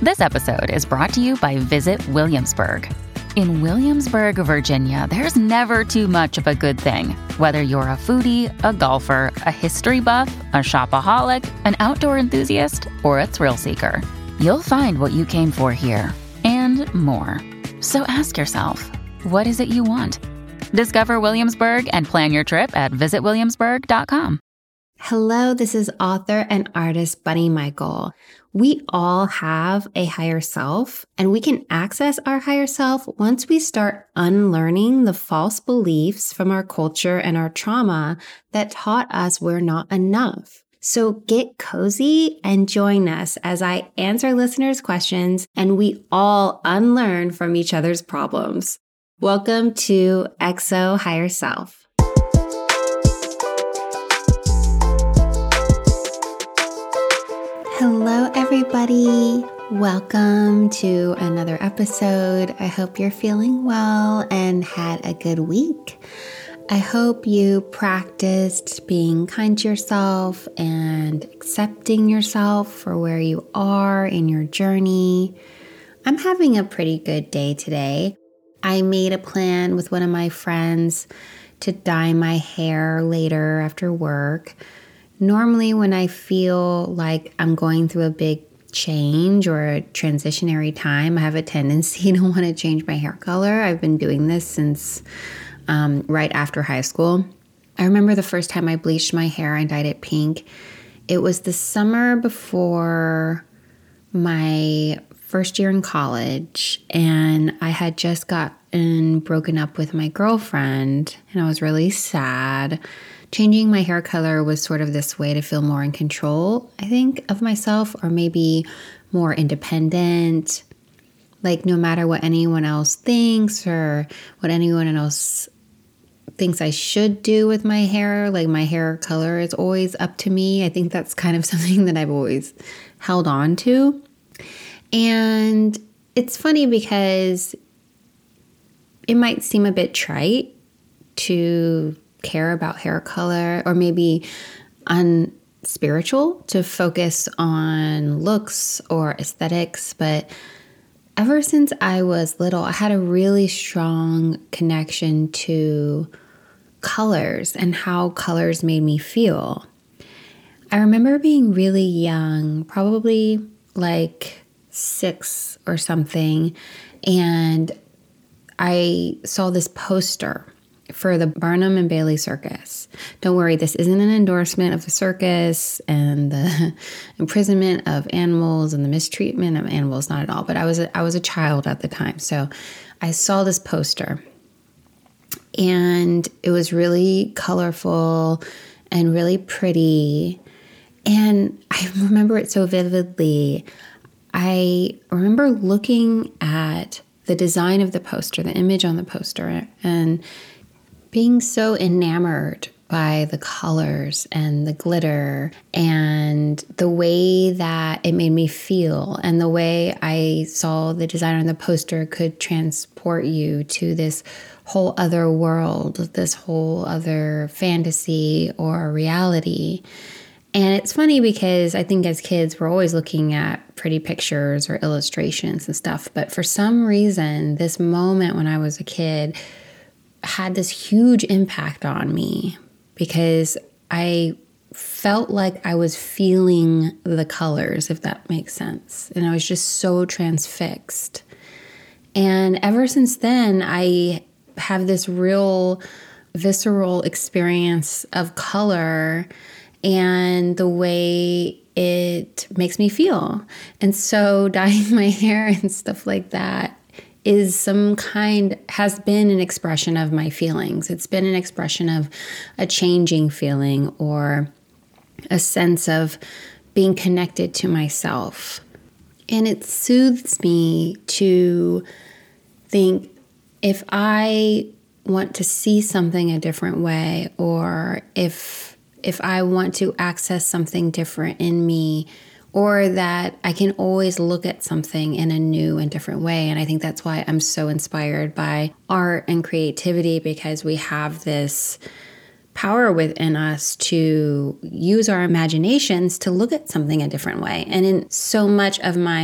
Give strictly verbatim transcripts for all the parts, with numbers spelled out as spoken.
This episode is brought to you by Visit Williamsburg. In Williamsburg, Virginia, there's never too much of a good thing. Whether you're a foodie, a golfer, a history buff, a shopaholic, an outdoor enthusiast, or a thrill seeker, you'll find what you came for here and more. So ask yourself, what is it you want? Discover Williamsburg and plan your trip at visit williamsburg dot com. Hello, this is author and artist Bunny Michael. We all have a higher self, and we can access our higher self once we start unlearning the false beliefs from our culture and our trauma that taught us we're not enough. So get cozy and join us as I answer listeners' questions and we all unlearn from each other's problems. Welcome to X O Higher Self. Hello, everybody. Welcome to another episode. I hope you're feeling well and had a good week. I hope you practiced being kind to yourself and accepting yourself for where you are in your journey. I'm having a pretty good day today. I made a plan with one of my friends to dye my hair later after work. Normally, when I feel like I'm going through a big change or a transitionary time, I have a tendency to want to change my hair color. I've been doing this since um, right after high school. I remember the first time I bleached my hair and dyed it pink. It was the summer before my first year in college, and I had just gotten broken up with my girlfriend, and I was really sad. Changing my hair color was sort of this way to feel more in control, I think, of myself, or maybe more independent. Like no matter what anyone else thinks or what anyone else thinks I should do with my hair, like my hair color is always up to me. I think that's kind of something that I've always held on to. And it's funny because it might seem a bit trite to care about hair color, or maybe unspiritual to focus on looks or aesthetics. But ever since I was little, I had a really strong connection to colors and how colors made me feel. I remember being really young, probably like six or something, and I saw this poster for the Barnum and Bailey Circus. Don't worry, this isn't an endorsement of the circus and the imprisonment of animals and the mistreatment of animals, not at all. But I was a, I was a child at the time, so I saw this poster, and it was really colorful and really pretty, and I remember it so vividly. I remember looking at the design of the poster, the image on the poster, and being so enamored by the colors and the glitter and the way that it made me feel, and the way I saw the design on the poster could transport you to this whole other world, this whole other fantasy or reality. And it's funny because I think as kids, we're always looking at pretty pictures or illustrations and stuff. But for some reason, this moment when I was a kid had this huge impact on me because I felt like I was feeling the colors, if that makes sense. And I was just so transfixed. And ever since then, I have this real visceral experience of color and the way it makes me feel. And so dyeing my hair and stuff like that is some kind, has been an expression of my feelings. It's been an expression of a changing feeling or a sense of being connected to myself. And it soothes me to think if I want to see something a different way, or if if I want to access something different in me, or that I can always look at something in a new and different way. And I think that's why I'm so inspired by art and creativity, because we have this power within us to use our imaginations to look at something a different way. And in so much of my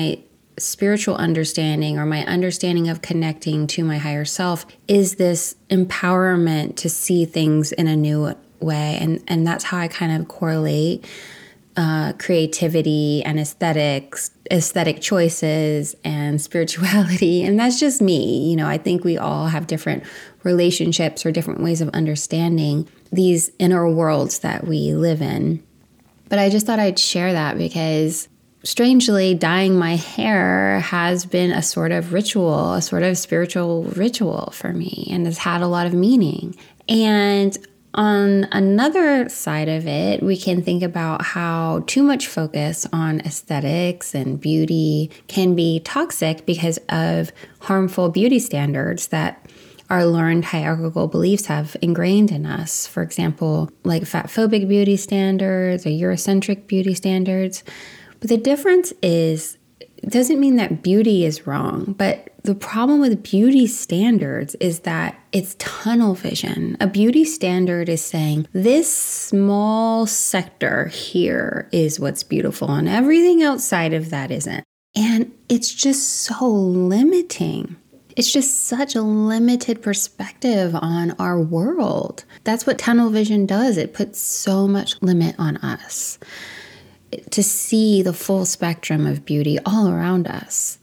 spiritual understanding or my understanding of connecting to my higher self is this empowerment to see things in a new way. And, and that's how I kind of correlate uh, creativity and aesthetics, aesthetic choices and spirituality. And that's just me. You know, I think we all have different relationships or different ways of understanding these inner worlds that we live in. But I just thought I'd share that because strangely, dyeing my hair has been a sort of ritual, a sort of spiritual ritual for me, and has had a lot of meaning. And on another side of it, we can think about how too much focus on aesthetics and beauty can be toxic because of harmful beauty standards that our learned hierarchical beliefs have ingrained in us. For example, like fat-phobic beauty standards or Eurocentric beauty standards. But the difference is, it doesn't mean that beauty is wrong, but the problem with beauty standards is that it's tunnel vision. A beauty standard is saying this small sector here is what's beautiful and everything outside of that isn't. And it's just so limiting. It's just such a limited perspective on our world. That's what tunnel vision does. It puts so much limit on us to see the full spectrum of beauty all around us.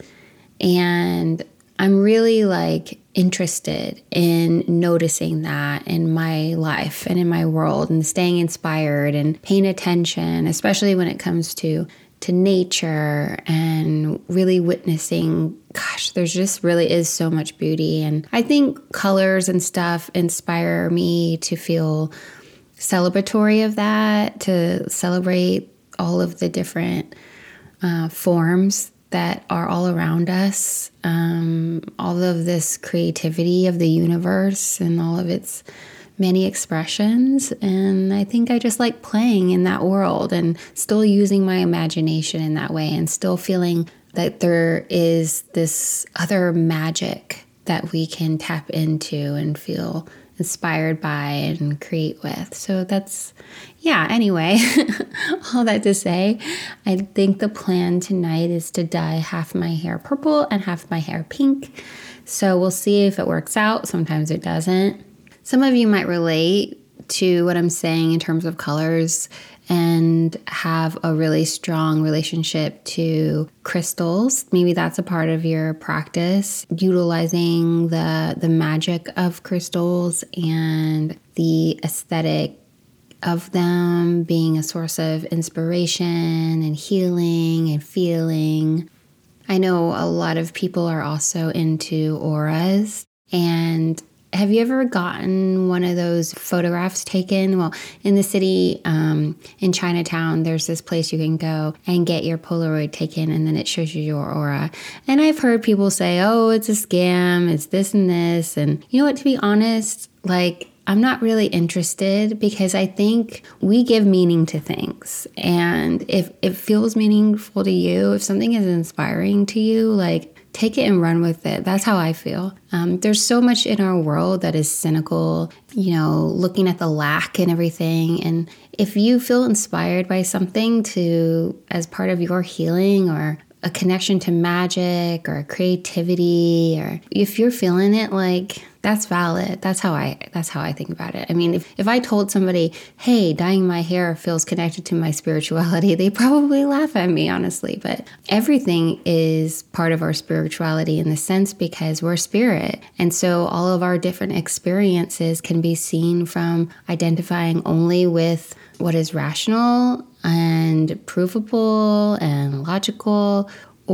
And I'm really like interested in noticing that in my life and in my world and staying inspired and paying attention, especially when it comes to to nature and really witnessing, gosh, there's just really is so much beauty. And I think colors and stuff inspire me to feel celebratory of that, to celebrate all of the different uh, forms that are all around us, um, all of this creativity of the universe and all of its many expressions. And I think I just like playing in that world and still using my imagination in that way and still feeling that there is this other magic that we can tap into and feel inspired by and create with. So that's, yeah, anyway, all that to say, I think the plan tonight is to dye half my hair purple and half my hair pink. So we'll see if it works out. Sometimes it doesn't. Some of you might relate to what I'm saying in terms of colors and have a really strong relationship to crystals. Maybe that's a part of your practice, utilizing the the magic of crystals and the aesthetic of them being a source of inspiration and healing and feeling. I know a lot of people are also into auras. And have you ever gotten one of those photographs taken? Well, in the city, um, in Chinatown, there's this place you can go and get your Polaroid taken, and then it shows you your aura. And I've heard people say, oh, it's a scam, it's this and this. And you know what, to be honest, like, I'm not really interested because I think we give meaning to things. And if it feels meaningful to you, if something is inspiring to you, like, take it and run with it. That's how I feel. Um, there's so much in our world that is cynical, you know, looking at the lack and everything. And if you feel inspired by something to, as part of your healing or a connection to magic or creativity, or if you're feeling it, like, that's valid. That's how I that's how I think about it. I mean, if, if I told somebody, hey, dyeing my hair feels connected to my spirituality, they probably laugh at me, honestly. But everything is part of our spirituality in the sense because we're spirit. And so all of our different experiences can be seen from identifying only with what is rational and provable and logical,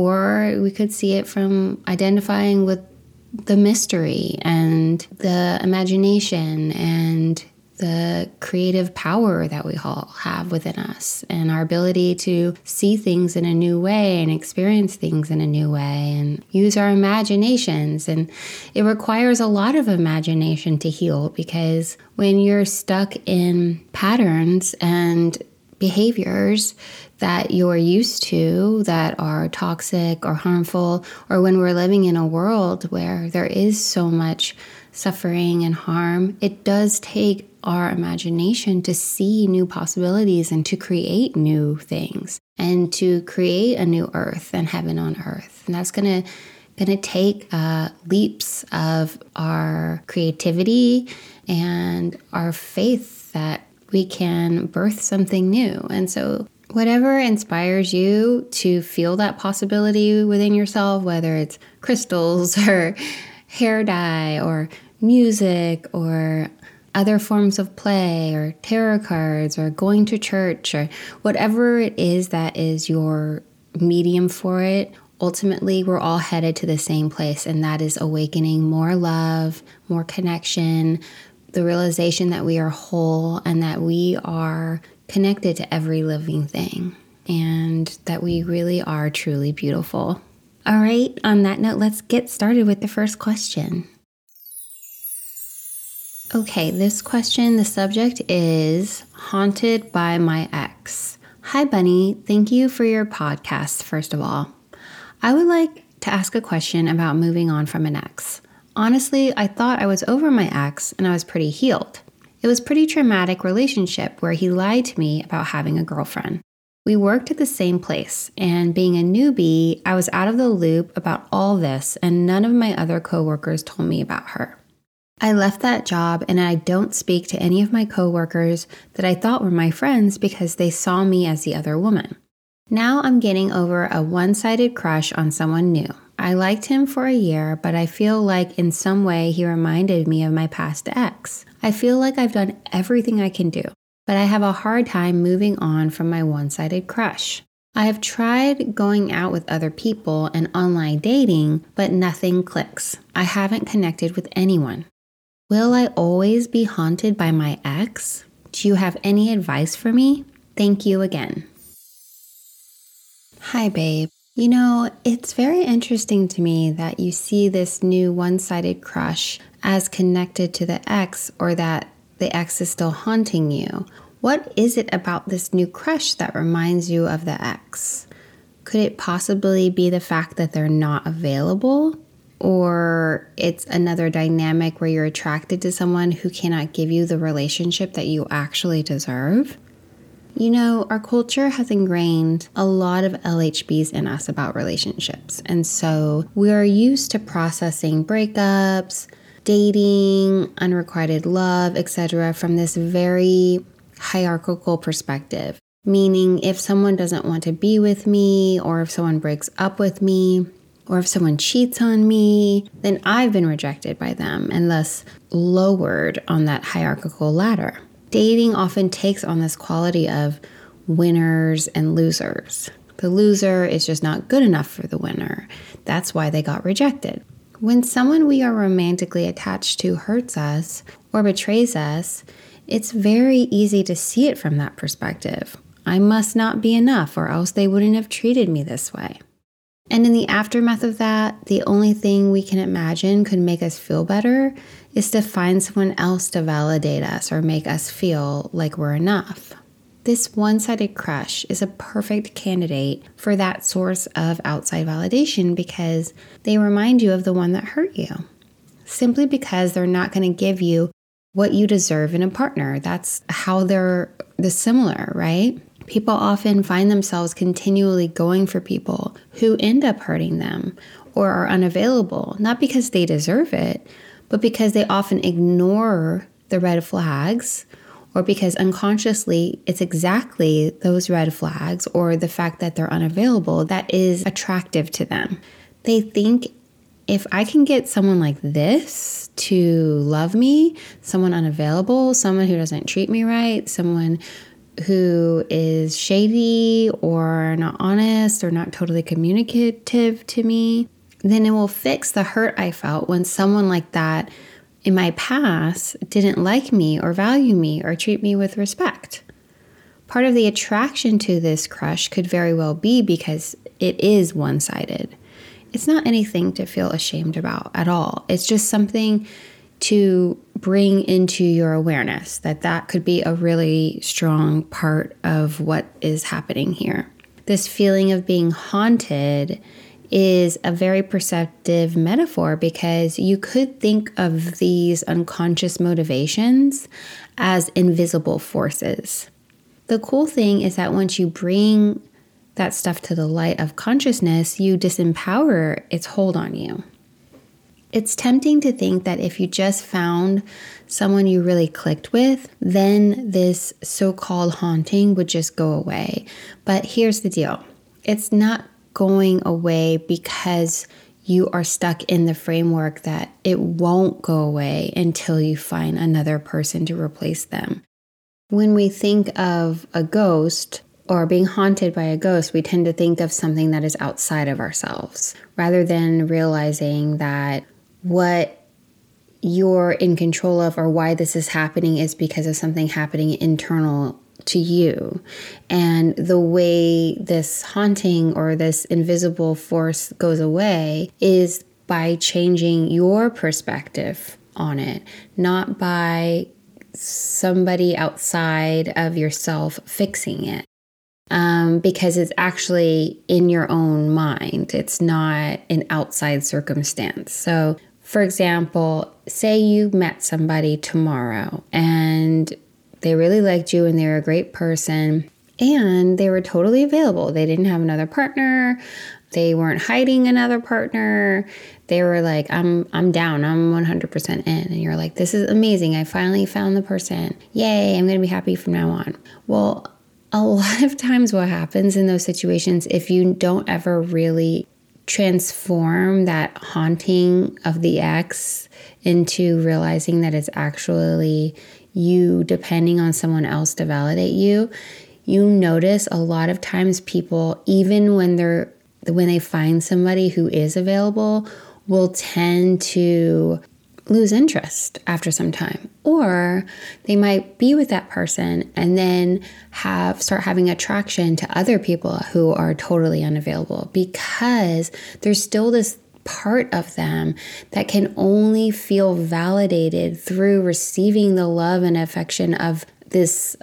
or we could see it from identifying with the mystery and the imagination and the creative power that we all have within us and our ability to see things in a new way and experience things in a new way and use our imaginations. And it requires a lot of imagination to heal, because when you're stuck in patterns and behaviors that you're used to that are toxic or harmful, or when we're living in a world where there is so much suffering and harm, it does take our imagination to see new possibilities and to create new things and to create a new earth and heaven on earth. And that's going to going to take uh, leaps of our creativity and our faith that we can birth something new. And so whatever inspires you to feel that possibility within yourself, whether it's crystals or hair dye or music or other forms of play or tarot cards or going to church or whatever it is that is your medium for it, ultimately we're all headed to the same place, and that is awakening more love, more connection, the realization that we are whole and that we are connected to every living thing and that we really are truly beautiful. All right, on that note, let's get started with the first question. Okay, this question, the subject is Haunted by My Ex. Hi, Bunny. Thank you for your podcast, first of all. I would like to ask a question about moving on from an ex. Honestly, I thought I was over my ex and I was pretty healed. It was a pretty traumatic relationship where he lied to me about having a girlfriend. We worked at the same place, and being a newbie, I was out of the loop about all this, and none of my other coworkers told me about her. I left that job and I don't speak to any of my coworkers that I thought were my friends because they saw me as the other woman. Now I'm getting over a one-sided crush on someone new. I liked him for a year, but I feel like in some way he reminded me of my past ex. I feel like I've done everything I can do, but I have a hard time moving on from my one-sided crush. I have tried going out with other people and online dating, but nothing clicks. I haven't connected with anyone. Will I always be haunted by my ex? Do you have any advice for me? Thank you again. Hi, babe. You know, it's very interesting to me that you see this new one-sided crush as connected to the ex, or that the ex is still haunting you. What is it about this new crush that reminds you of the ex? Could it possibly be the fact that they're not available? Or it's another dynamic where you're attracted to someone who cannot give you the relationship that you actually deserve? You know, our culture has ingrained a lot of L H Bs in us about relationships. And so we are used to processing breakups, dating, unrequited love, et cetera from this very hierarchical perspective. Meaning if someone doesn't want to be with me, or if someone breaks up with me, or if someone cheats on me, then I've been rejected by them and thus lowered on that hierarchical ladder. Dating often takes on this quality of winners and losers. The loser is just not good enough for the winner. That's why they got rejected. When someone we are romantically attached to hurts us or betrays us, it's very easy to see it from that perspective. I must not be enough, or else they wouldn't have treated me this way. And in the aftermath of that, the only thing we can imagine could make us feel better is to find someone else to validate us or make us feel like we're enough. This one-sided crush is a perfect candidate for that source of outside validation because they remind you of the one that hurt you. Simply because they're not going to give you what you deserve in a partner. That's how they're dissimilar, right? People often find themselves continually going for people who end up hurting them or are unavailable, not because they deserve it, but because they often ignore the red flags, or because unconsciously it's exactly those red flags or the fact that they're unavailable that is attractive to them. They think, if I can get someone like this to love me, someone unavailable, someone who doesn't treat me right, someone who is shady or not honest or not totally communicative to me, then it will fix the hurt I felt when someone like that in my past didn't like me or value me or treat me with respect. Part of the attraction to this crush could very well be because it is one-sided. It's not anything to feel ashamed about at all. It's just something to bring into your awareness that that could be a really strong part of what is happening here. This feeling of being haunted is a very perceptive metaphor because you could think of these unconscious motivations as invisible forces. The cool thing is that once you bring that stuff to the light of consciousness, you disempower its hold on you. It's tempting to think that if you just found someone you really clicked with, then this so-called haunting would just go away. But here's the deal. It's not going away because you are stuck in the framework that it won't go away until you find another person to replace them. When we think of a ghost or being haunted by a ghost, we tend to think of something that is outside of ourselves, rather than realizing that what you're in control of or why this is happening is because of something happening internal to you. And the way this haunting or this invisible force goes away is by changing your perspective on it, not by somebody outside of yourself fixing it. Um, because it's actually in your own mind. It's not an outside circumstance. So, for example, say you met somebody tomorrow and they really liked you and they were a great person and they were totally available. They didn't have another partner. They weren't hiding another partner. They were like, I'm I'm down. I'm one hundred percent in. And you're like, this is amazing. I finally found the person. Yay, I'm going to be happy from now on. Well, a lot of times what happens in those situations, if you don't ever really transform that haunting of the ex into realizing that it's actually you depending on someone else to validate you, you notice a lot of times people, even when they're when they find somebody who is available, will tend to lose interest after some time. Or they might be with that person and then have start having attraction to other people who are totally unavailable, because there's still this part of them that can only feel validated through receiving the love and affection of this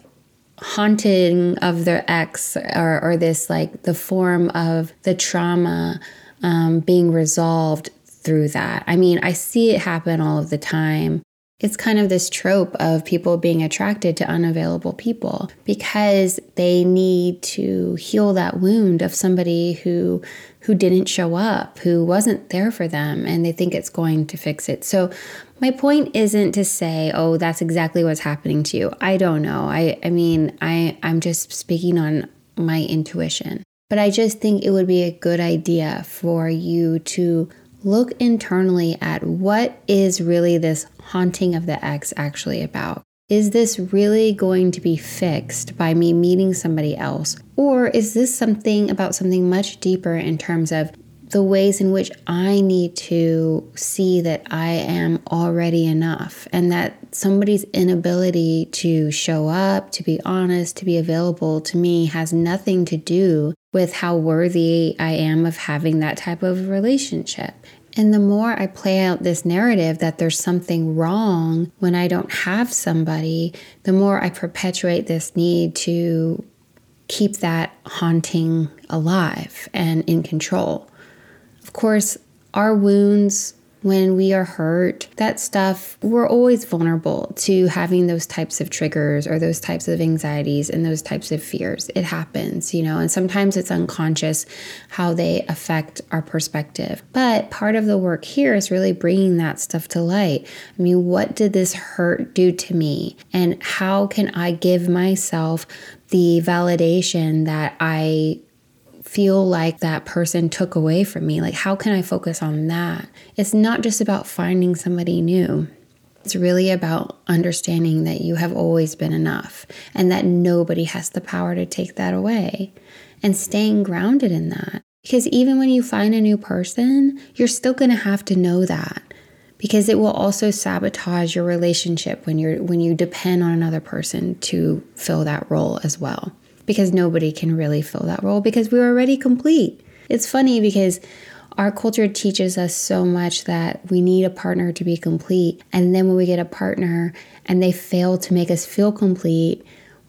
haunting of their ex, or, or this like the form of the trauma um, being resolved through that. I mean, I see it happen all of the time. It's kind of this trope of people being attracted to unavailable people because they need to heal that wound of somebody who who didn't show up, who wasn't there for them, and they think it's going to fix it. So my point isn't to say, oh, that's exactly what's happening to you. I don't know. I, I mean, I, I'm just speaking on my intuition. But I just think it would be a good idea for you to look internally at what is really this haunting of the ex actually about. Is this really going to be fixed by me meeting somebody else? Or is this something about something much deeper in terms of the ways in which I need to see that I am already enough, and that somebody's inability to show up, to be honest, to be available to me has nothing to do with how worthy I am of having that type of relationship. And the more I play out this narrative that there's something wrong when I don't have somebody, the more I perpetuate this need to keep that haunting alive and in control. Of course, our wounds, when we are hurt, that stuff, we're always vulnerable to having those types of triggers or those types of anxieties and those types of fears. It happens, you know, and sometimes it's unconscious how they affect our perspective. But part of the work here is really bringing that stuff to light. I mean, what did this hurt do to me? And how can I give myself the validation that I feel like that person took away from me? Like, how can I focus on that? It's not just about finding somebody new. It's really about understanding that you have always been enough and that nobody has the power to take that away, and staying grounded in that. Because even when you find a new person, you're still going to have to know that, because it will also sabotage your relationship when you're when you depend on another person to fill that role as well. Because nobody can really fill that role because we're already complete. It's funny because our culture teaches us so much that we need a partner to be complete. And then when we get a partner and they fail to make us feel complete,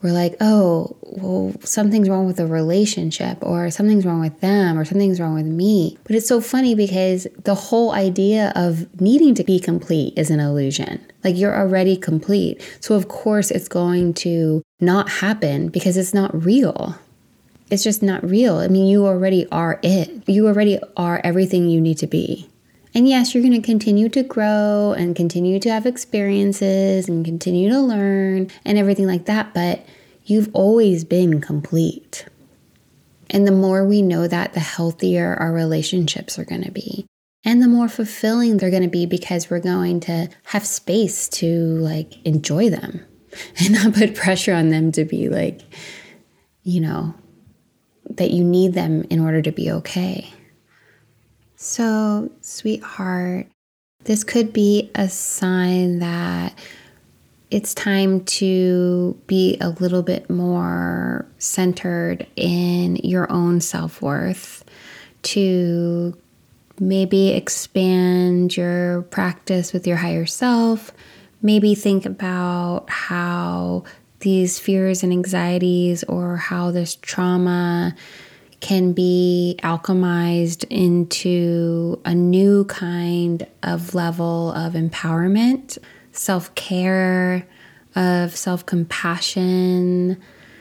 we're like, oh, well, something's wrong with the relationship, or something's wrong with them, or something's wrong with me. But it's so funny because the whole idea of needing to be complete is an illusion. Like, you're already complete. So of course it's going to not happen because it's not real. It's just not real. I mean, you already are it. You already are everything you need to be. And yes, you're going to continue to grow and continue to have experiences and continue to learn and everything like that, but you've always been complete. And the more we know that, the healthier our relationships are going to be. And the more fulfilling they're going to be because we're going to have space to like enjoy them and not put pressure on them to be like, you know, that you need them in order to be okay. So, sweetheart, this could be a sign that it's time to be a little bit more centered in your own self-worth, to maybe expand your practice with your higher self, maybe think about how these fears and anxieties or how this trauma can be alchemized into a new kind of level of empowerment, self-care, of self-compassion,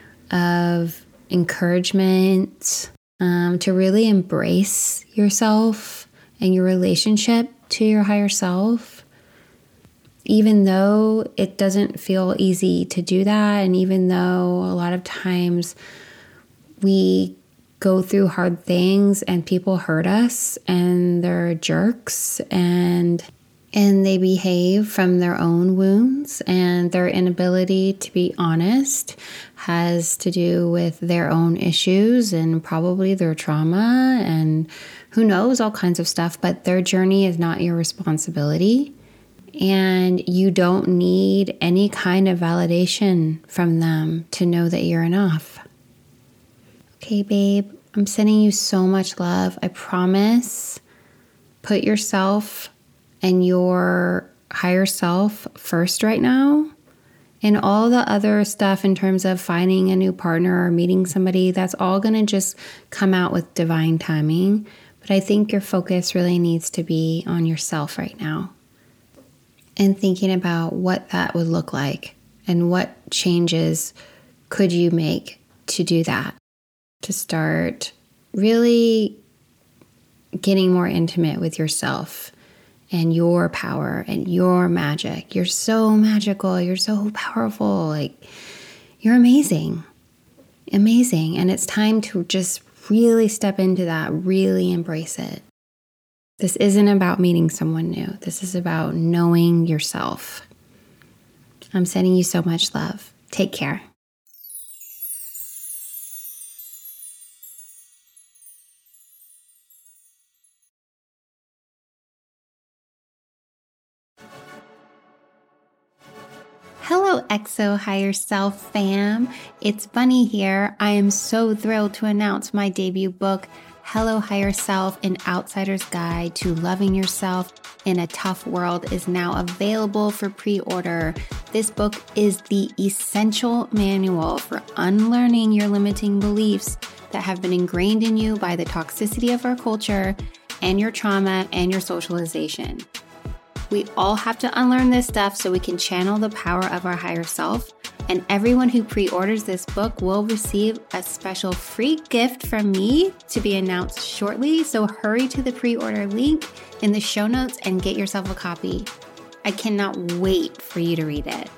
of encouragement, um, to really embrace yourself and your relationship to your higher self. Even though it doesn't feel easy to do that, and even though a lot of times we go through hard things and people hurt us and they're jerks and and they behave from their own wounds, and their inability to be honest has to do with their own issues and probably their trauma and who knows, all kinds of stuff, but their journey is not your responsibility. And you don't need any kind of validation from them to know that you're enough. Okay, babe, I'm sending you so much love. I promise. Put yourself and your higher self first right now. And all the other stuff in terms of finding a new partner or meeting somebody, that's all going to just come out with divine timing. But I think your focus really needs to be on yourself right now. And thinking about what that would look like and what changes could you make to do that, to start really getting more intimate with yourself and your power and your magic. You're so magical. You're so powerful. Like, you're amazing, amazing. And it's time to just really step into that, really embrace it. This isn't about meeting someone new. This is about knowing yourself. I'm sending you so much love. Take care. Hello, X O Higher Self fam. It's Bunny here. I am so thrilled to announce my debut book, Hello Higher Self, An Outsider's Guide to Loving Yourself in a Tough World, is now available for pre-order. This book is the essential manual for unlearning your limiting beliefs that have been ingrained in you by the toxicity of our culture and your trauma and your socialization. We all have to unlearn this stuff so we can channel the power of our higher self. And everyone who pre-orders this book will receive a special free gift from me to be announced shortly. So hurry to the pre-order link in the show notes and get yourself a copy. I cannot wait for you to read it.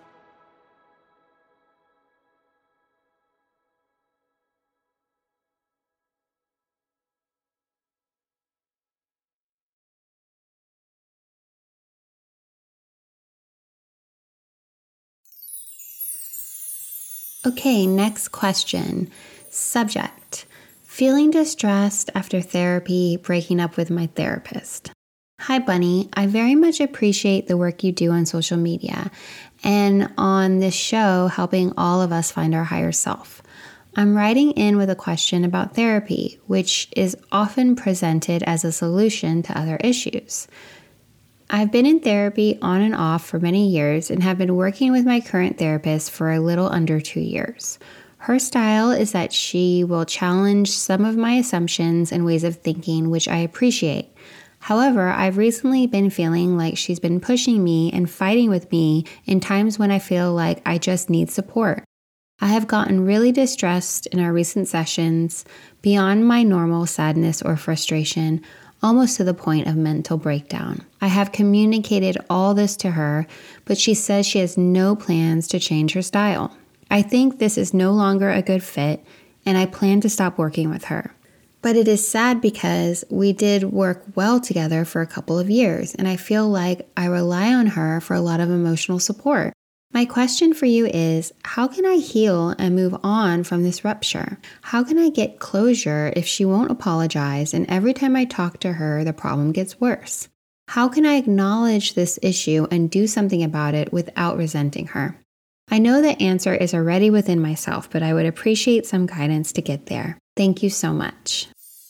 Okay, next question. Subject: feeling distressed after therapy, breaking up with my therapist. Hi, Bunny. I very much appreciate the work you do on social media and on this show, helping all of us find our higher self. I'm writing in with a question about therapy, which is often presented as a solution to other issues. I've been in therapy on and off for many years and have been working with my current therapist for a little under two years. Her style is that she will challenge some of my assumptions and ways of thinking, which I appreciate. However, I've recently been feeling like she's been pushing me and fighting with me in times when I feel like I just need support. I have gotten really distressed in our recent sessions, beyond my normal sadness or frustration, almost to the point of mental breakdown. I have communicated all this to her, but she says she has no plans to change her style. I think this is no longer a good fit, and I plan to stop working with her. But it is sad because we did work well together for a couple of years, and I feel like I rely on her for a lot of emotional support. My question for you is, how can I heal and move on from this rupture? How can I get closure if she won't apologize and every time I talk to her, the problem gets worse? How can I acknowledge this issue and do something about it without resenting her? I know the answer is already within myself, but I would appreciate some guidance to get there. Thank you so much.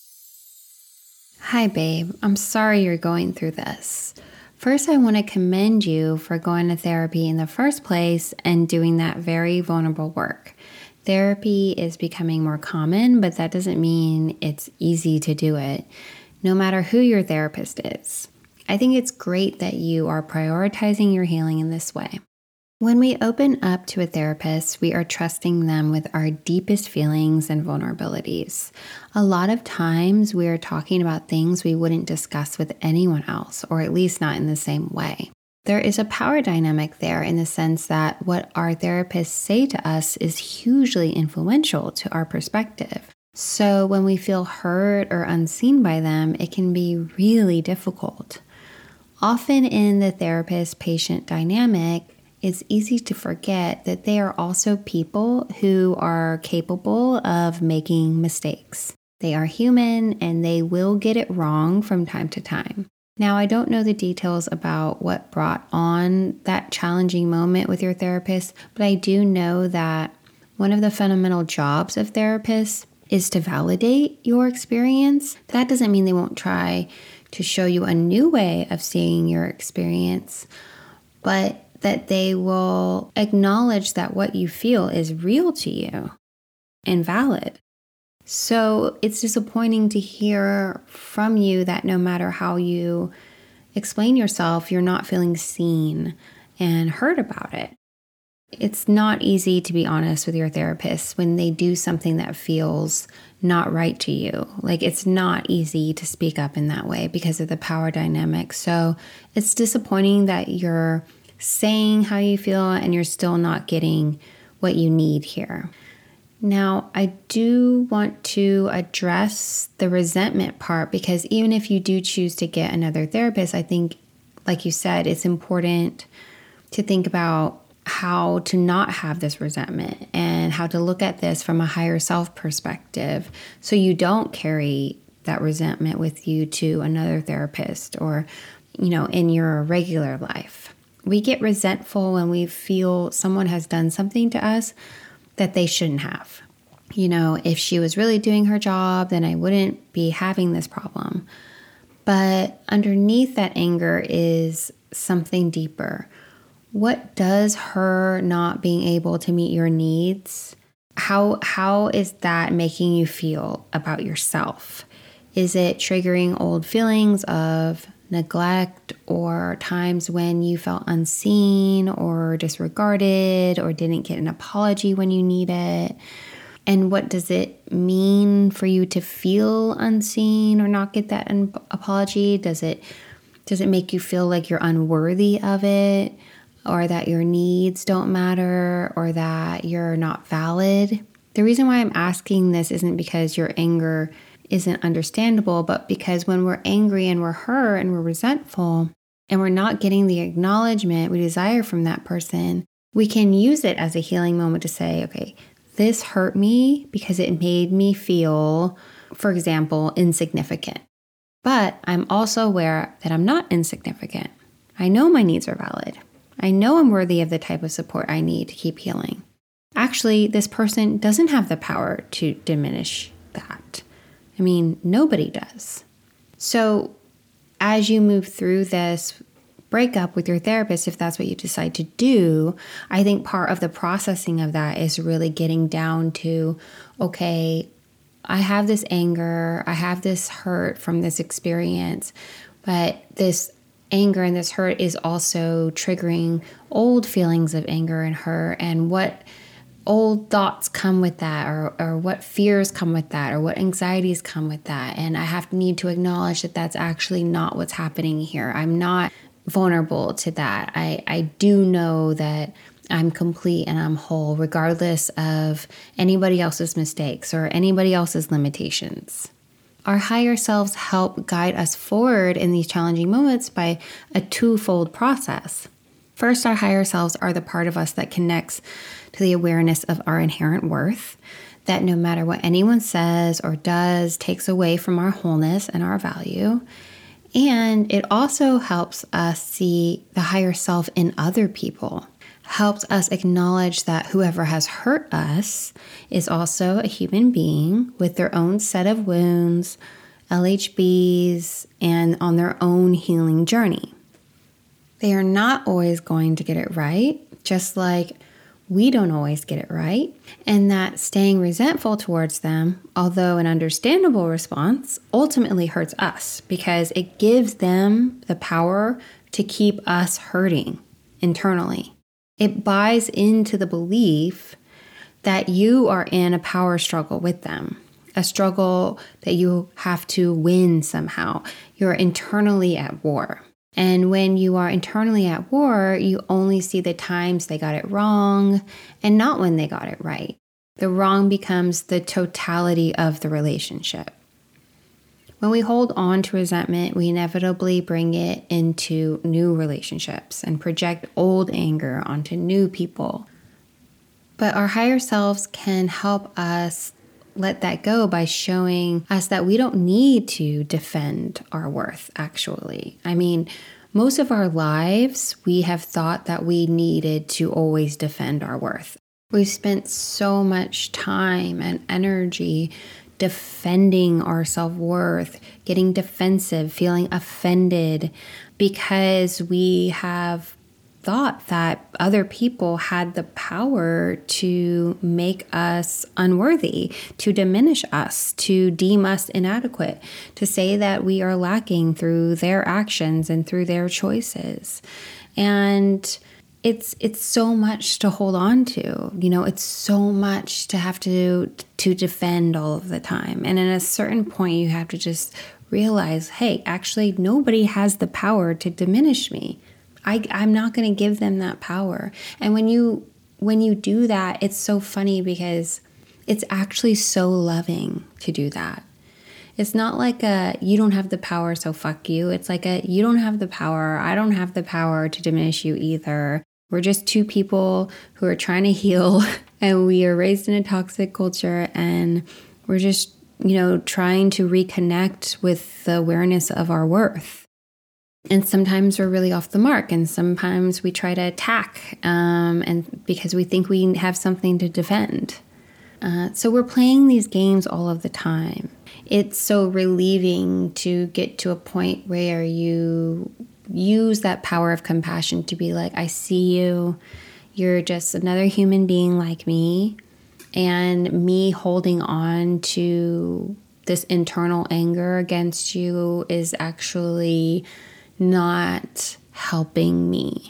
Hi, babe. I'm sorry you're going through this. First, I want to commend you for going to therapy in the first place and doing that very vulnerable work. Therapy is becoming more common, but that doesn't mean it's easy to do it, no matter who your therapist is. I think it's great that you are prioritizing your healing in this way. When we open up to a therapist, we are trusting them with our deepest feelings and vulnerabilities. A lot of times we are talking about things we wouldn't discuss with anyone else, or at least not in the same way. There is a power dynamic there in the sense that what our therapists say to us is hugely influential to our perspective. So when we feel hurt or unseen by them, it can be really difficult. Often in the therapist-patient dynamic, it's easy to forget that they are also people who are capable of making mistakes. They are human and they will get it wrong from time to time. Now, I don't know the details about what brought on that challenging moment with your therapist, but I do know that one of the fundamental jobs of therapists is to validate your experience. That doesn't mean they won't try to show you a new way of seeing your experience, but that they will acknowledge that what you feel is real to you and valid. So it's disappointing to hear from you that no matter how you explain yourself, you're not feeling seen and heard about it. It's not easy to be honest with your therapist when they do something that feels not right to you. Like, it's not easy to speak up in that way because of the power dynamic. So it's disappointing that you're saying how you feel and you're still not getting what you need here. Now, I do want to address the resentment part because even if you do choose to get another therapist, I think, like you said, it's important to think about how to not have this resentment and how to look at this from a higher self perspective so you don't carry that resentment with you to another therapist or, you know, in your regular life. We get resentful when we feel someone has done something to us that they shouldn't have. You know, if she was really doing her job, then I wouldn't be having this problem. But underneath that anger is something deeper. What does her not being able to meet your needs, how how is that making you feel about yourself? Is it triggering old feelings of neglect or times when you felt unseen or disregarded or didn't get an apology when you need it? And what does it mean for you to feel unseen or not get that un- apology? Does it does it make you feel like you're unworthy of it, or that your needs don't matter, or that you're not valid? The reason why I'm asking this isn't because your anger isn't understandable, but because when we're angry and we're hurt and we're resentful and we're not getting the acknowledgement we desire from that person, we can use it as a healing moment to say, okay, this hurt me because it made me feel, for example, insignificant. But I'm also aware that I'm not insignificant. I know my needs are valid. I know I'm worthy of the type of support I need to keep healing. Actually, this person doesn't have the power to diminish that. I mean, nobody does. So as you move through this breakup with your therapist, if that's what you decide to do, I think part of the processing of that is really getting down to, okay, I have this anger, I have this hurt from this experience, but this anger and this hurt is also triggering old feelings of anger and hurt, and what old thoughts come with that, or, or what fears come with that, or what anxieties come with that. And I have to need to acknowledge that that's actually not what's happening here. I'm not vulnerable to that. I, I do know that I'm complete and I'm whole, regardless of anybody else's mistakes or anybody else's limitations. Our higher selves help guide us forward in these challenging moments by a twofold process. First, our higher selves are the part of us that connects to the awareness of our inherent worth, that no matter what anyone says or does takes away from our wholeness and our value. And it also helps us see the higher self in other people, helps us acknowledge that whoever has hurt us is also a human being with their own set of wounds, L H Bs, and on their own healing journey. They are not always going to get it right, just like we don't always get it right, and that staying resentful towards them, although an understandable response, ultimately hurts us because it gives them the power to keep us hurting internally. It buys into the belief that you are in a power struggle with them, a struggle that you have to win somehow. You're internally at war. And when you are internally at war, you only see the times they got it wrong and not when they got it right. The wrong becomes the totality of the relationship. When we hold on to resentment, we inevitably bring it into new relationships and project old anger onto new people. But our higher selves can help us let that go by showing us that we don't need to defend our worth, actually. I mean, most of our lives, we have thought that we needed to always defend our worth. We've spent so much time and energy defending our self-worth, getting defensive, feeling offended, because we have thought that other people had the power to make us unworthy, to diminish us, to deem us inadequate, to say that we are lacking through their actions and through their choices. And it's it's so much to hold on to. You know, it's so much to have to to defend all of the time. And at a certain point, you have to just realize, hey, actually, nobody has the power to diminish me. I, I'm not going to give them that power. And when you when you do that, it's so funny because it's actually so loving to do that. It's not like a, you don't have the power, so fuck you. It's like a, you don't have the power. I don't have the power to diminish you either. We're just two people who are trying to heal, and we are raised in a toxic culture, and we're just, you know, trying to reconnect with the awareness of our worth. And sometimes we're really off the mark, and sometimes we try to attack um, and because we think we have something to defend. Uh, so we're playing these games all of the time. It's so relieving to get to a point where you use that power of compassion to be like, I see you. You're just another human being like me. And me holding on to this internal anger against you is actually not helping me.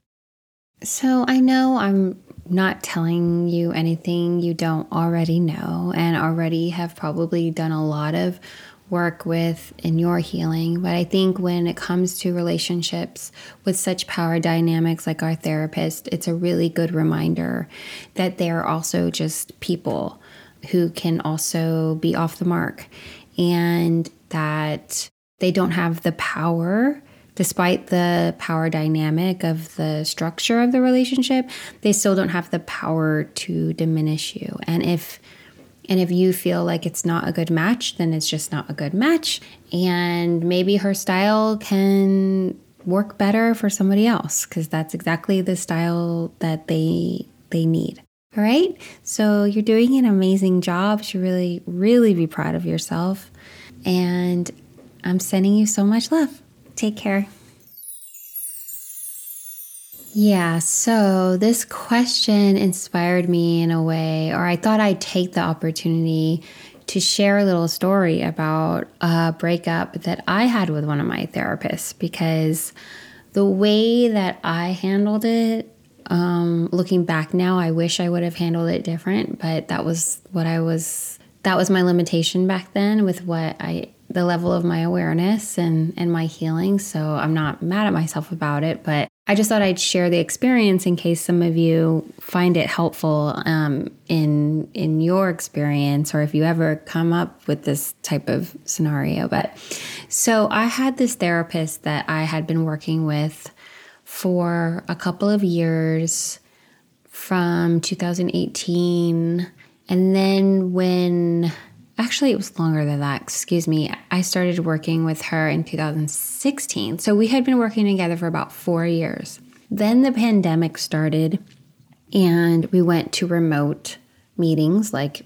So I know I'm not telling you anything you don't already know and already have probably done a lot of work with in your healing. But I think when it comes to relationships with such power dynamics like our therapist, it's a really good reminder that they're also just people who can also be off the mark, and that they don't have the power. Despite the power dynamic of the structure of the relationship, they still don't have the power to diminish you. And if and if you feel like it's not a good match, then it's just not a good match. And maybe her style can work better for somebody else, because that's exactly the style that they they need. All right? So you're doing an amazing job. You should really, really be proud of yourself. And I'm sending you so much love. Take care. Yeah, so this question inspired me in a way, or I thought I'd take the opportunity to share a little story about a breakup that I had with one of my therapists, because the way that I handled it, um, looking back now, I wish I would have handled it different, but that was what I was, that was my limitation back then with what I, the level of my awareness and, and my healing. So I'm not mad at myself about it, but I just thought I'd share the experience in case some of you find it helpful um, in in your experience, or if you ever come up with this type of scenario. But so I had this therapist that I had been working with for a couple of years from two thousand eighteen. And then when, actually it was longer than that, excuse me, I started working with her in two thousand sixteen. So we had been working together for about four years. Then the pandemic started and we went to remote meetings, like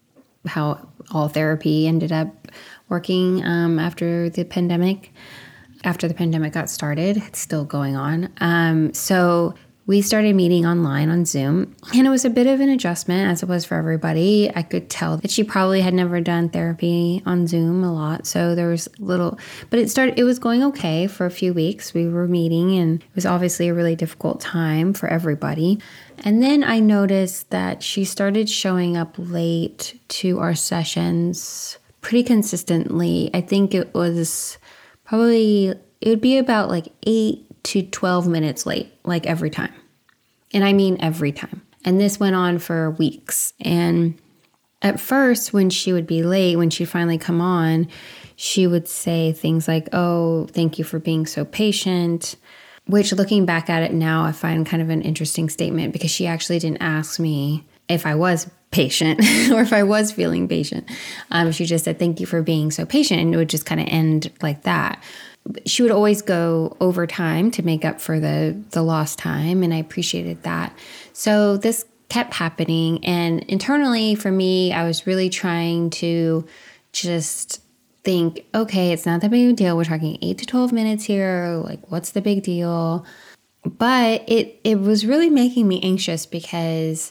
how all therapy ended up working um, after the pandemic. After the pandemic got started, it's still going on. Um, so we started meeting online on Zoom, and it was a bit of an adjustment, as it was for everybody. I could tell that she probably had never done therapy on Zoom a lot, so there was little, but it started, it was going okay for a few weeks. We were meeting, and it was obviously a really difficult time for everybody. And then I noticed that she started showing up late to our sessions pretty consistently. I think it was probably, it would be about like eight to twelve minutes late, like every time. And I mean every time. And this went on for weeks. And at first, when she would be late, when she'd finally come on, she would say things like, "Oh, thank you for being so patient," which, looking back at it now, I find kind of an interesting statement, because she actually didn't ask me if I was patient or if I was feeling patient. Um, she just said, "Thank you for being so patient." And it would just kind of end like that. She would always go overtime to make up for the, the lost time, and I appreciated that. So this kept happening, and internally for me, I was really trying to just think, okay, it's not that big of a deal. We're talking eight to twelve minutes here. Like, what's the big deal? But it it was really making me anxious, because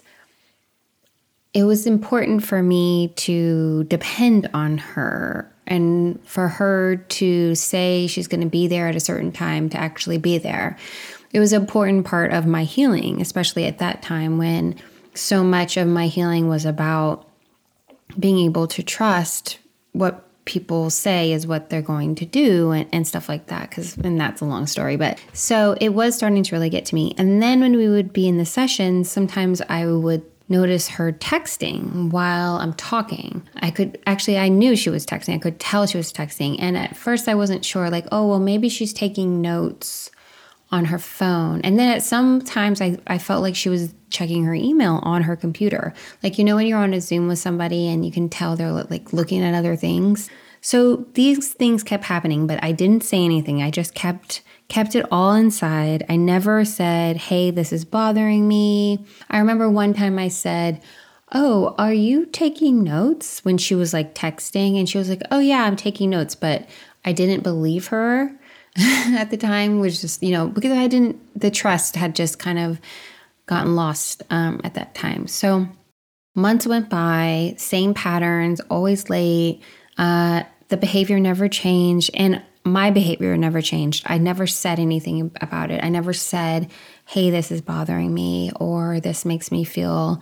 it was important for me to depend on her, and for her to say she's going to be there at a certain time to actually be there. It was an important part of my healing, especially at that time when so much of my healing was about being able to trust what people say is what they're going to do, and, and stuff like that. Cause, and that's a long story, but so it was starting to really get to me. And then when we would be in the sessions, sometimes I would notice her texting while I'm talking. I could actually, I knew she was texting. I could tell she was texting. And at first I wasn't sure, like, oh, well, maybe she's taking notes on her phone. And then at some times I, I felt like she was checking her email on her computer. Like, you know, when you're on a Zoom with somebody and you can tell they're like looking at other things. So these things kept happening, but I didn't say anything. I just kept kept it all inside. I never said, "Hey, this is bothering me." I remember one time I said, "Oh, are you taking notes?" when she was like texting, and she was like, "Oh yeah, I'm taking notes." But I didn't believe her at the time, which just, you know, because I didn't, the trust had just kind of gotten lost um, at that time. So months went by, same patterns, always late. Uh, the behavior never changed. And my behavior never changed. I never said anything about it. I never said, "Hey, this is bothering me," or "This makes me feel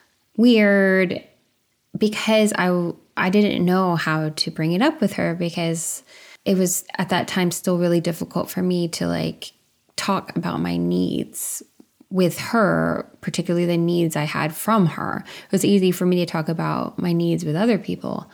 weird," because I, I didn't know how to bring it up with her, because it was at that time still really difficult for me to like talk about my needs with her, particularly the needs I had from her. It was easy for me to talk about my needs with other people.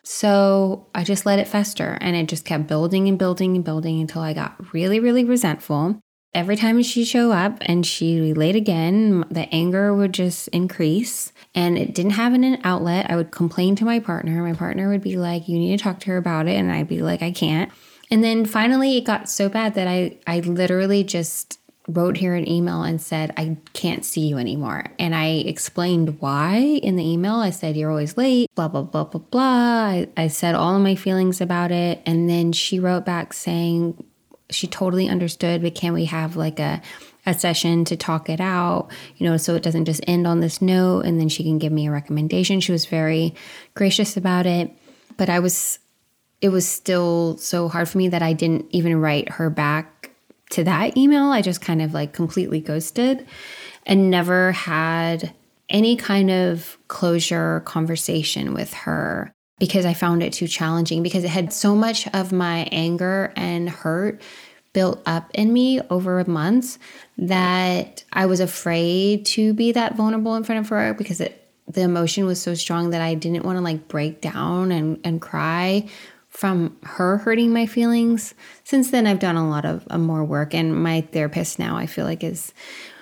So I just let it fester, and it just kept building and building and building until I got really, really resentful. Every time she'd show up and she'd be late again, the anger would just increase, and it didn't have an outlet. I would complain to my partner. My partner would be like, "You need to talk to her about it." And I'd be like, "I can't." And then finally it got so bad that I, I literally just wrote her an email and said, "I can't see you anymore." And I explained why in the email. I said, "You're always late, blah, blah, blah, blah, blah." I, I said all of my feelings about it. And then she wrote back saying, she totally understood, but can we have like a, a session to talk it out, you know, so it doesn't just end on this note, and then she can give me a recommendation. She was very gracious about it, but I was, it was still so hard for me that I didn't even write her back to that email. I just kind of like completely ghosted and never had any kind of closure conversation with her because I found it too challenging, because it had so much of my anger and hurt built up in me over months that I was afraid to be that vulnerable in front of her, because it, the emotion was so strong that I didn't want to like break down and, and cry from her hurting my feelings. Since then, I've done a lot of uh, more work, and my therapist now I feel like is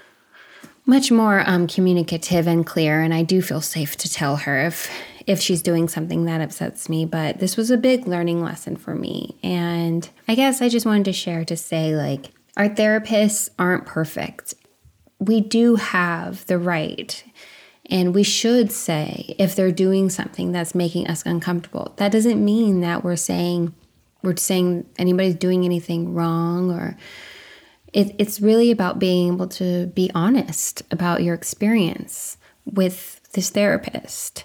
much more um, communicative and clear, and I do feel safe to tell her if if she's doing something that upsets me. But this was a big learning lesson for me, and I guess I just wanted to share to say, like, our therapists aren't perfect. We do have the right, and we should say if they're doing something that's making us uncomfortable. That doesn't mean that we're saying we're saying anybody's doing anything wrong, or It, it's really about being able to be honest about your experience with this therapist,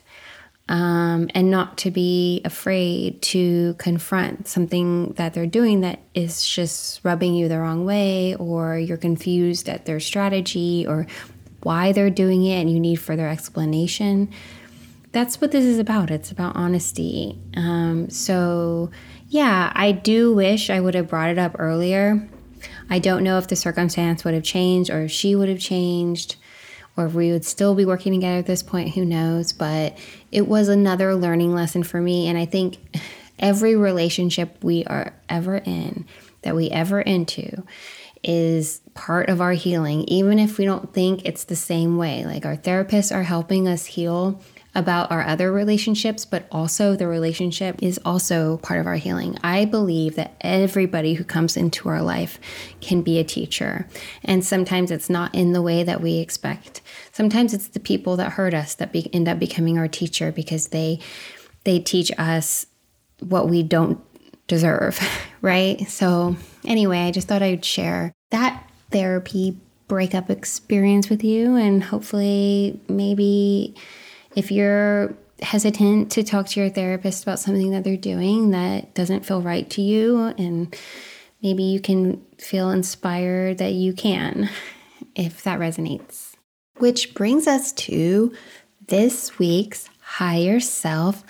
um, and not to be afraid to confront something that they're doing that is just rubbing you the wrong way, or you're confused at their strategy or why they're doing it and you need further explanation. That's what this is about. It's about honesty. Um, so, yeah, I do wish I would have brought it up earlier. I don't know if the circumstance would have changed, or if she would have changed, or if we would still be working together at this point, who knows? But it was another learning lesson for me. And I think every relationship we are ever in, that we ever into, is part of our healing, even if we don't think it's the same way. Like, our therapists are helping us heal about our other relationships, but also the relationship is also part of our healing. I believe that everybody who comes into our life can be a teacher. And sometimes it's not in the way that we expect. Sometimes it's the people that hurt us that be, end up becoming our teacher, because they they teach us what we don't deserve, right? So anyway, I just thought I'd share that therapy breakup experience with you, and hopefully maybe if you're hesitant to talk to your therapist about something that they're doing that doesn't feel right to you, and maybe you can feel inspired that you can, if that resonates. Which brings us to this week's Higher Self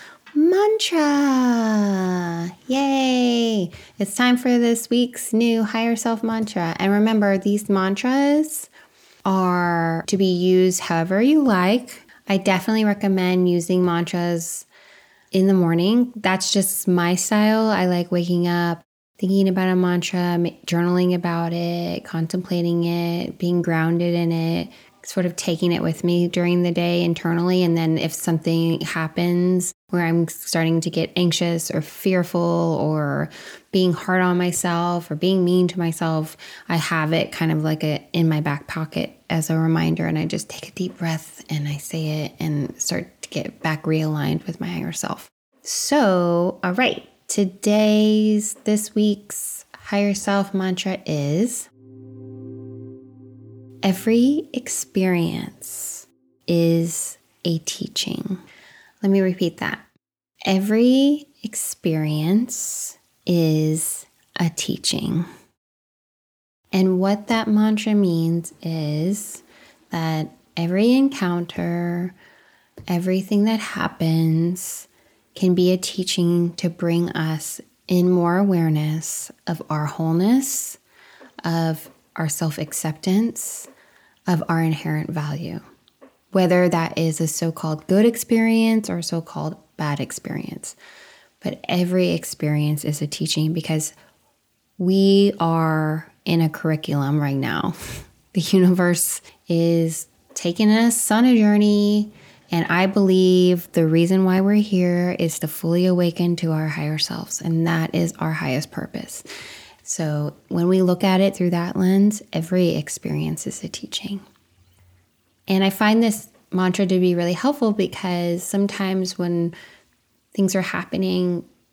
Mantra. Yay! It's time for this week's new Higher Self Mantra. And remember, these mantras are to be used however you like. I definitely recommend using mantras in the morning. That's just my style. I like waking up, thinking about a mantra, journaling about it, contemplating it, being grounded in it, sort of taking it with me during the day internally. And then if something happens where I'm starting to get anxious or fearful or being hard on myself or being mean to myself, I have it kind of like a, in my back pocket as a reminder. And I just take a deep breath and I say it and start to get back realigned with my higher self. So, all right, today's, this week's higher self mantra is: every experience is a teaching. Let me repeat that. Every experience is a teaching. And what that mantra means is that every encounter, everything that happens can be a teaching to bring us in more awareness of our wholeness, of our self-acceptance, of our inherent value, whether that is a so-called good experience or a so-called bad experience. But every experience is a teaching, because we are in a curriculum right now. The universe is taking us on a journey, and I believe the reason why we're here is to fully awaken to our higher selves, and that is our highest purpose. So when we look at it through that lens, every experience is a teaching. And I find this mantra to be really helpful, because sometimes when things are happening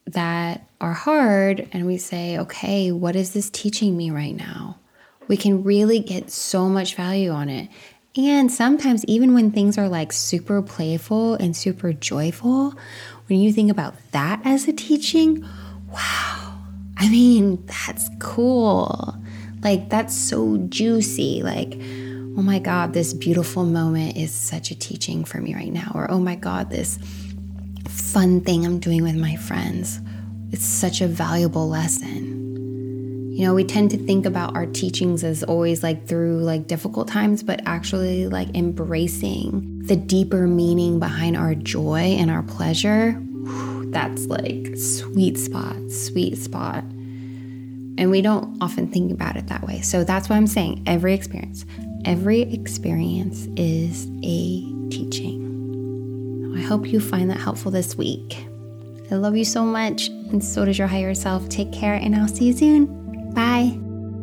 that are hard and we say, okay, what is this teaching me right now? We can really get so much value on it. And sometimes even when things are like super playful and super joyful, when you think about that as a teaching, wow, I mean, that's cool. Like, that's so juicy. Like, oh my God, this beautiful moment is such a teaching for me right now. Or, oh my God, this fun thing I'm doing with my friends, it's such a valuable lesson. You know, we tend to think about our teachings as always like through like difficult times, but actually like embracing the deeper meaning behind our joy and our pleasure. Whew, that's like sweet spot, sweet spot. And we don't often think about it that way. So that's what I'm saying. Every experience, every experience is a teaching. I hope you find that helpful this week. I love you so much, and so does your higher self. Take care, and I'll see you soon. Bye.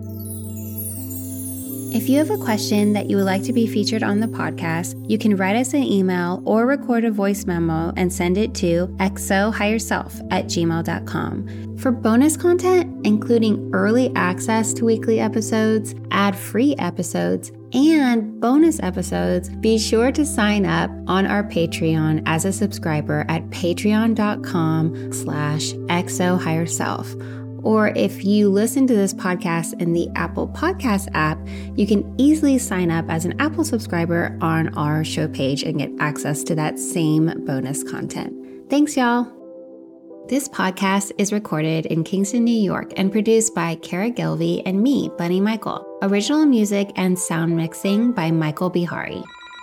If you have a question that you would like to be featured on the podcast, you can write us an email or record a voice memo and send it to exohigherself at gmail dot com. For bonus content, including early access to weekly episodes, ad-free episodes, and bonus episodes, be sure to sign up on our Patreon as a subscriber at patreon dot com slash exohigherself. Or if you listen to this podcast in the Apple Podcast app, you can easily sign up as an Apple subscriber on our show page and get access to that same bonus content. Thanks, y'all. This podcast is recorded in Kingston, New York, and produced by Kara Gilvey and me, Bunny Michael. Original music and sound mixing by Michael Bihari.